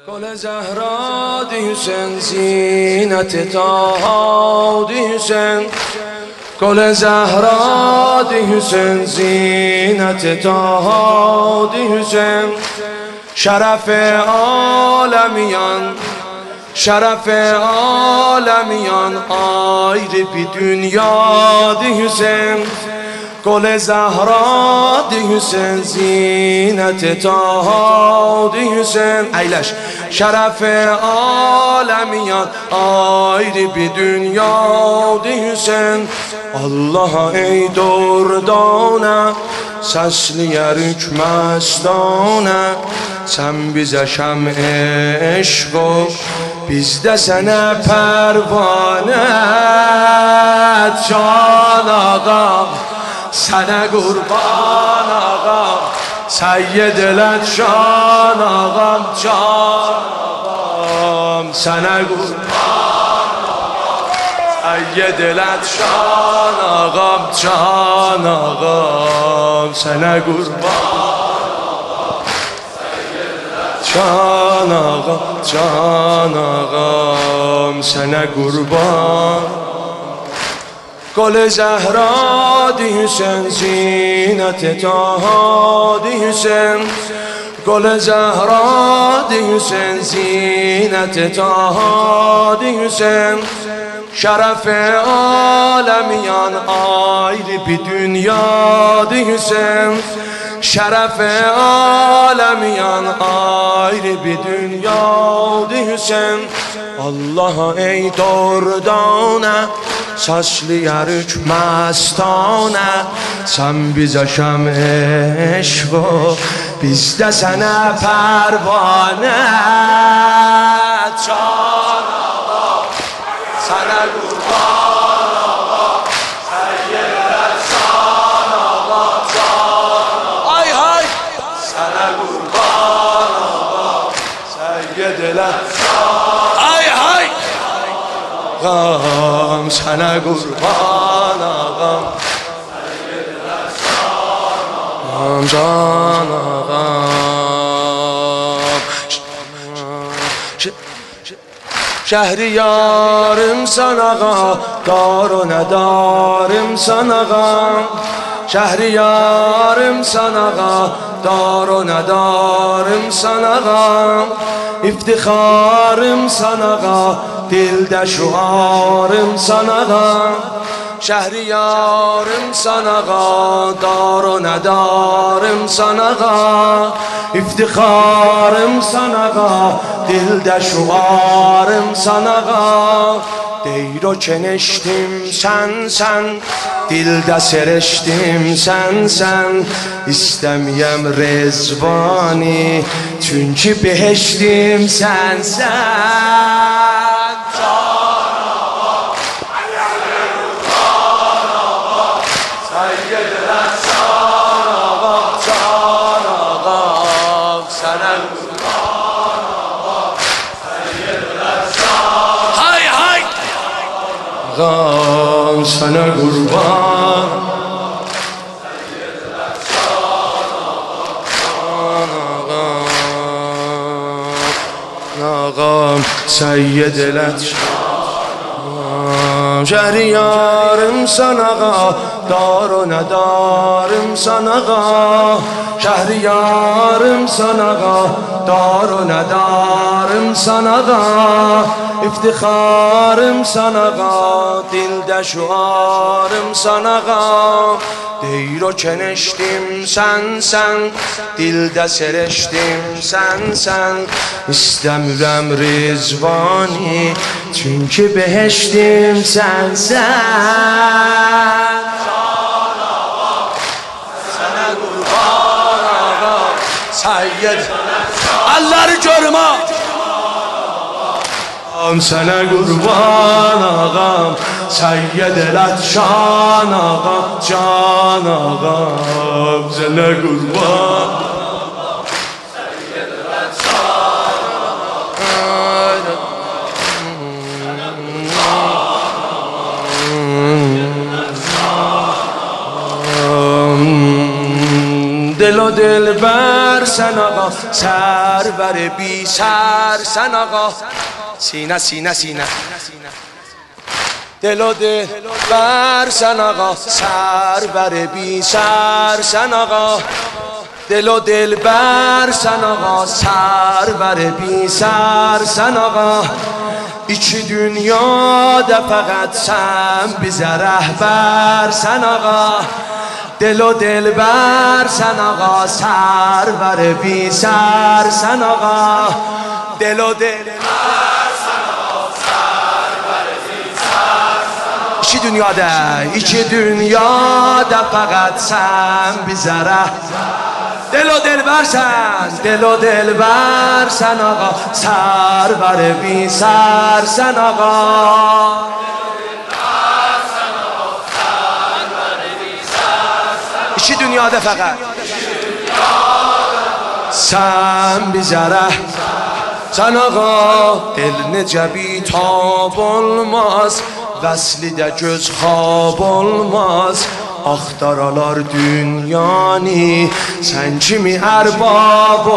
گل زهرا دی حسین زینت طه دی حسین گل زهرا دی حسین زینت طه دی حسین شرف عالمیان شرف عالمیان ayrı bir dünya di Hüseyin گل زهرا دی حسین زینت طه دی حسین ایلش شرف عالمیان ayrı bir dünya di Hüseyin Allah ey durdane sesliyer hükmestane sen bize şem eşk ol biz de sana pervane can ağam sana kurban ağam Seyyid elet şan ağam can ağam sana kurban Seyyid elet şan ağam can ağam sana kurban Can ağam can ağam sana kurban گل زهرا دی حسین زینت طه دی حسین گل زهرا دی حسین زینت طه دی حسین شرف عالمیان ayrı bir dünya di Hüseyin şeref alemiyan ayrı bir dünya di Hüseyin Allah ey durdane saçlıyer hükmestane sen bize şem eşk ol biz de sana pervane can ağam sana kurban ağam Seyyid şan ağam can ay hay sana kurban ağam Seyyid ay hay ağam sana kurban ağam ağam can ağam Şehriyarım sana dar o nedarım sana Şehriyarım sana dar o nedarım sana İftiharım sana dilde şuarım sana Şehriyarım sana dar o nedarım sana İftiharım sana dilde şuarım sana Deyir o keneştim sen dilde sereştim sen İstemiyem rezvani çünkü beheştim sen ağam sana kurban ağam Seyyid elet şan Şehriyarım sana dar o nedarım sana Şehriyarım sana dar o nedarım sana İftiharım sana dilde şuarım sana Deyir o keneştim sen dilde sereştim sen İstemürem rizvani çünkü beheştim sen sana kurban ağam Seyyid Allah'ı görüm ağam sana kurban ağam Seyyid elet şan ağam can ağam sana kurban Seyyid elet şan ağam دل و دلبر سن آقا سرور بی سر سن آقا سینه سینه سینه دل و دل بر سن آقا سرور بی سر سن آقا دل و دل بر سن آقا سرور بی سر سن آقا İki dünyada fəqət sən bizə rəhbər sən ağa Del o delbər sən ağa sərvər bizər sən ağa Del o delbər sən ağa sərvər bizər sən ağa İki dünyada fəqət sən bizə rəhbər دل و دلبر سن آقا سرور بی سر سن آقا ایشی dünyada فقط sen bizere sen ağa dil necə bitab olmaz vəsli də göz xab olmaz Axtaralar dünyanı Sen kimi ərbab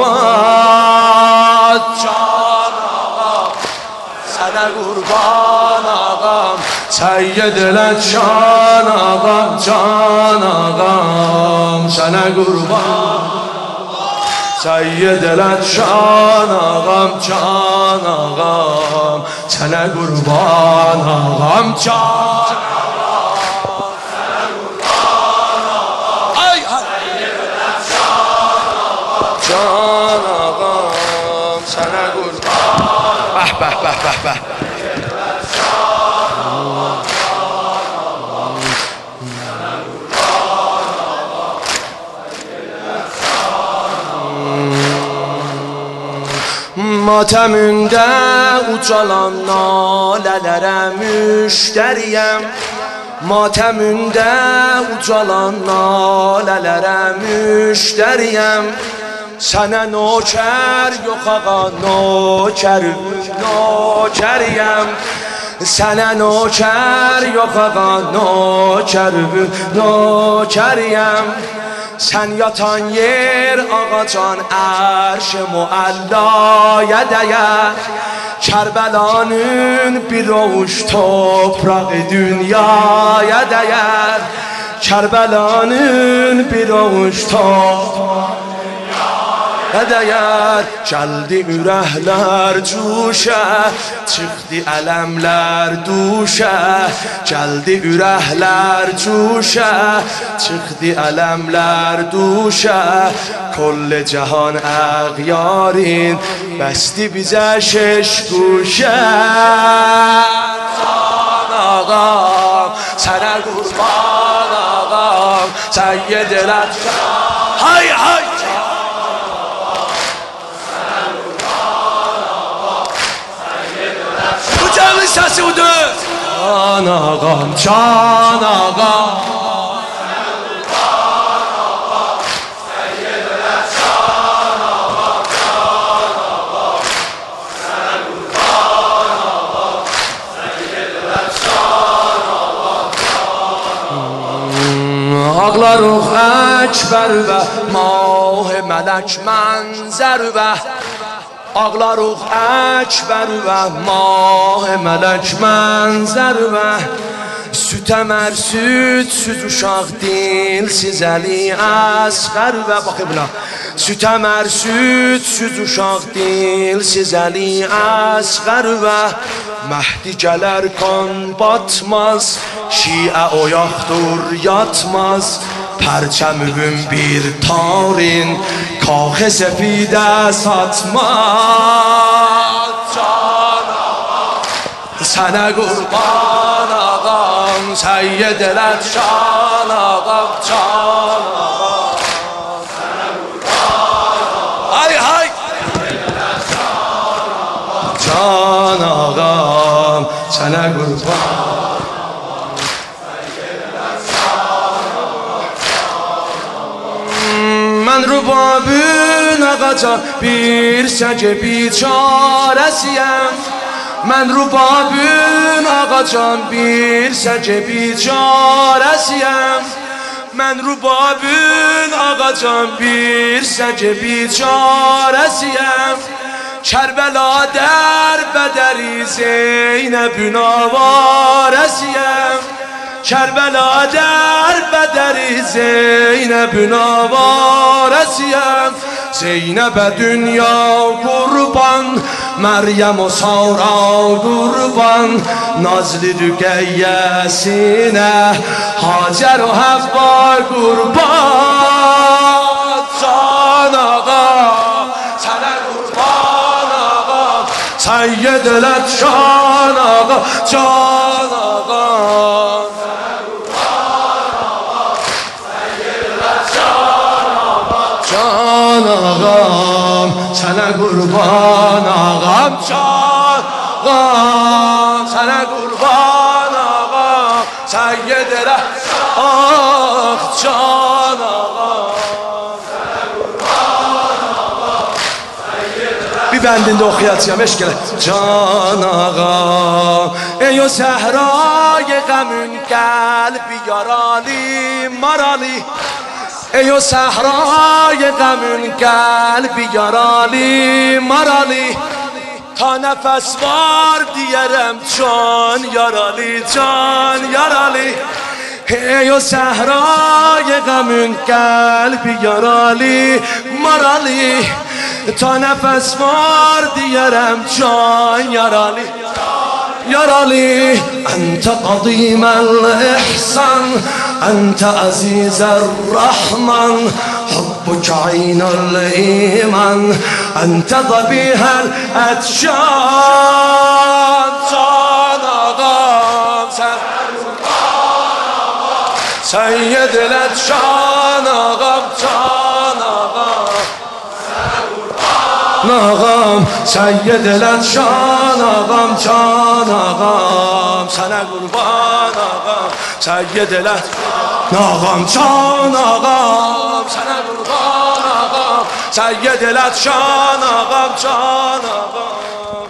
olmaz Can ağam Sənə qurban ağam Səyyid elə can ağam Can ağam Sənə qurban Səyyid elə can ağam Can ağam Sənə qurban ağam Can Can ağam sənə qurban Bəh bəh bəh bəh bəh Matəmündə ucalan nalələrə müştəriyəm Matəmündə ucalan nalələrə müştəriyəm Sənə nökər yox ağa nökəriyəm Sənə nökər yox ağa nökəriyəm Sən yatan yer ağacan ərş müəllaya dəyər Kərbəlanın bir ovuç topraq dünyaya dəyər Kərbəlanın bir ovuç topraq Dəyər gəldi ürəklər cuşə Çıxdı ələmlər duşə Gəldi ürəklər cuşə Çıxdı ələmlər duşə Kol cahan əğyarin Bəsdi bizə şeş quşə Can ağam Sənə qurban ağam Səyyid elə Hay hay Canın səsi udur Can ağam, can ağam Səyyid elə can ağam Can ağam Sənə qurban ağam Səyyid elə can ağam Ağlarıq əkbər və mah-ı mələk mənzər və Ağlarıq əkbər və mah-ı mələk mənzər və Sütə mərsüd, süd uşaq dilsiz əli əsqər və Baxı buna Sütə mərsüd, süd uşaq dilsiz əli əsqər və Məhdi gələr qan batmaz Şiə oyaqdır yatmaz Pərçəmüvün bir tarin Kaxı sefidə satmaz Can ağam Sənə qurban ağam Səyyid elə can ağam Can ağam Sənə qurban ağam Hay hay Can ağam Sənə qurban Mən rubabın ağaca bir səcə biçarəsiyəm Mən rubabın ağaca bir səcə biçarəsiyəm من رو بابون آقا جان بیر سگ بیچارسیم کربلا در بدری زینب نوارسیم کربلا در بدری زینب نوارسیم زینب دنیا قربان مریم و سارا قربان نازلی رقیه سینه هاجر و حوا قربان جان آقا سنه قربان آقا سید دلت شان آقا جان آقا جان آقام سنه قربان آقام جان آقام سنه قربان آقام سید آخ جان آقام بیبندین دخیاتی هم اشکله جان آقام ایو صحرای غمون قلبی یارالی مرالی ایو صحرای غمون قلبی یارالی مرالی تا نفس بار دیرم جان یارالی جان یارالی ایو صحرای غمون قلبی یارالی مرالی تا نفس بار دیرم جان یارالی يرالي أنت قديم الإحسان أنت عزيز الرحمن حبك عين الإيمان أنت ضبيح الأدشان جان آقام سيد الأدشان آقام جان آقام ناغام سید لدشان آقام جان آقام سنه قربان آقام سید لد ناغام جان آقام سنه قربان آقام سید لدشان آقام جان آقام